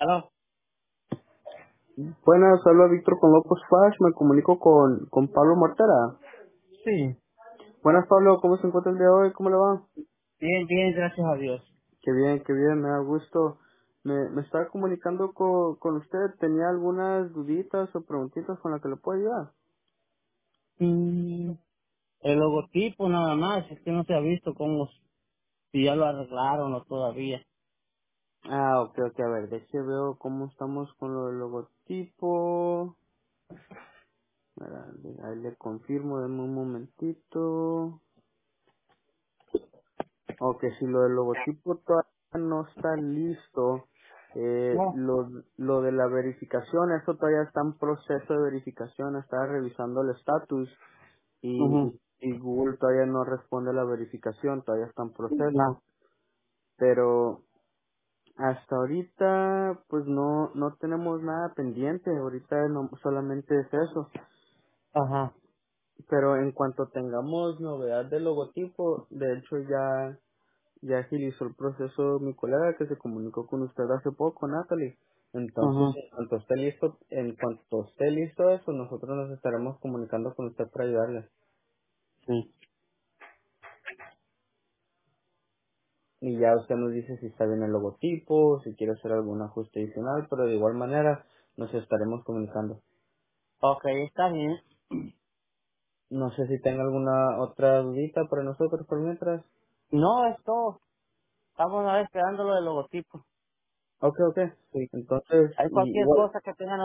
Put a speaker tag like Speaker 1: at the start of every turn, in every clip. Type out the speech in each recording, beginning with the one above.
Speaker 1: ¿Aló?
Speaker 2: Buenas, habla Víctor con López Flash, me comunico con Pablo Mortera.
Speaker 1: Sí.
Speaker 2: Buenas Pablo, ¿cómo se encuentra el día de hoy? ¿Cómo le va?
Speaker 1: Bien, bien, gracias a Dios.
Speaker 2: Qué bien, me da gusto. Me estaba comunicando con usted, tenía algunas duditas o preguntitas con las que le puedo ayudar.
Speaker 1: Mm, el logotipo nada más, es que no se ha visto cómo, si ya lo arreglaron o todavía.
Speaker 2: Ok, a ver, veo cómo estamos con lo del logotipo. Mira, ahí le confirmo, denme un momentito. Ok, si lo del logotipo todavía no está listo,
Speaker 1: No.
Speaker 2: lo de la verificación, eso todavía está en proceso de verificación, está revisando el estatus
Speaker 1: Ujú.
Speaker 2: y Google todavía no responde a la verificación, todavía está en proceso,
Speaker 1: No.
Speaker 2: pero hasta ahorita pues no tenemos nada pendiente, ahorita no, solamente es eso,
Speaker 1: Ajá.
Speaker 2: pero en cuanto tengamos novedad del logotipo, de hecho ya agilizó el proceso mi colega que se comunicó con usted hace poco, Natalie. Entonces,
Speaker 1: Ajá.
Speaker 2: en cuanto esté listo eso, nosotros nos estaremos comunicando con usted para ayudarle.
Speaker 1: Sí.
Speaker 2: Y ya usted nos dice si está bien el logotipo, si quiere hacer algún ajuste adicional, pero de igual manera nos estaremos comunicando.
Speaker 1: Ok, está bien.
Speaker 2: No sé si tenga alguna otra dudita para nosotros por mientras.
Speaker 1: No, es todo. Estamos a ver esperando lo del logotipo.
Speaker 2: Ok.
Speaker 1: Sí.
Speaker 2: Entonces,
Speaker 1: Hay cualquier
Speaker 2: igual,
Speaker 1: cosa que tengan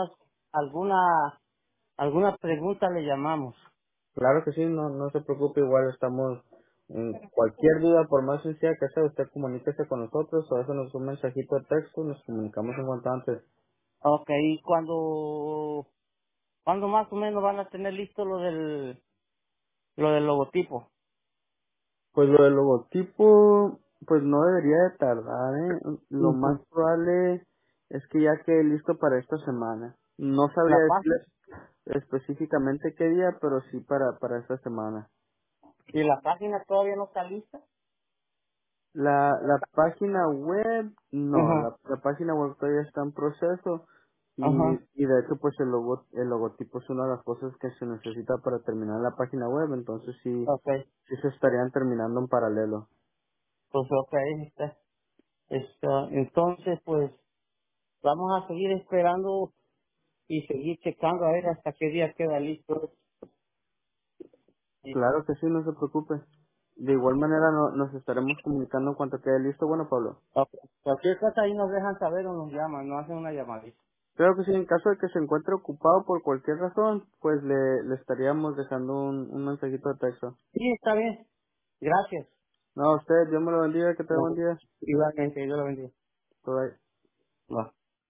Speaker 1: alguna pregunta le llamamos.
Speaker 2: claro que sí, no se preocupe, igual estamos en cualquier duda, por más sencilla que sea, usted comuníquese con nosotros o háganos un mensajito de texto, nos comunicamos en cuanto antes.
Speaker 1: Ok, y cuando más o menos van a tener listo lo del logotipo.
Speaker 2: Pues lo del logotipo, pues no debería de tardar, ¿eh? Lo más
Speaker 1: Ujú.
Speaker 2: probable es que ya quede listo para esta semana. No
Speaker 1: La
Speaker 2: sabría
Speaker 1: página.
Speaker 2: decirles específicamente qué día, pero sí para esta semana.
Speaker 1: ¿Y la página todavía no está lista?
Speaker 2: La página web, no,
Speaker 1: Ajá,
Speaker 2: la página web todavía está en proceso
Speaker 1: ajá,
Speaker 2: y de hecho pues el logotipo es una de las cosas que se necesita para terminar la página web, entonces
Speaker 1: ok,
Speaker 2: sí se estarían terminando en paralelo.
Speaker 1: pues ok, entonces pues vamos a seguir esperando y seguir checando a ver hasta qué día queda listo. Sí.
Speaker 2: Claro que sí, no se preocupe. De igual manera nos estaremos comunicando en cuanto quede listo. Bueno, Pablo.
Speaker 1: Ok. Cualquier cosa ahí nos dejan saber o nos llaman, nos hacen una llamadita.
Speaker 2: Creo que sí, en caso de que se encuentre ocupado por cualquier razón, pues le estaríamos dejando un mensajito de texto.
Speaker 1: Sí, está bien, gracias.
Speaker 2: No, a usted, Dios me lo bendiga, que tenga
Speaker 1: No,
Speaker 2: buen día.
Speaker 1: igualmente, Dios lo bendiga.
Speaker 2: Bye.
Speaker 1: Va.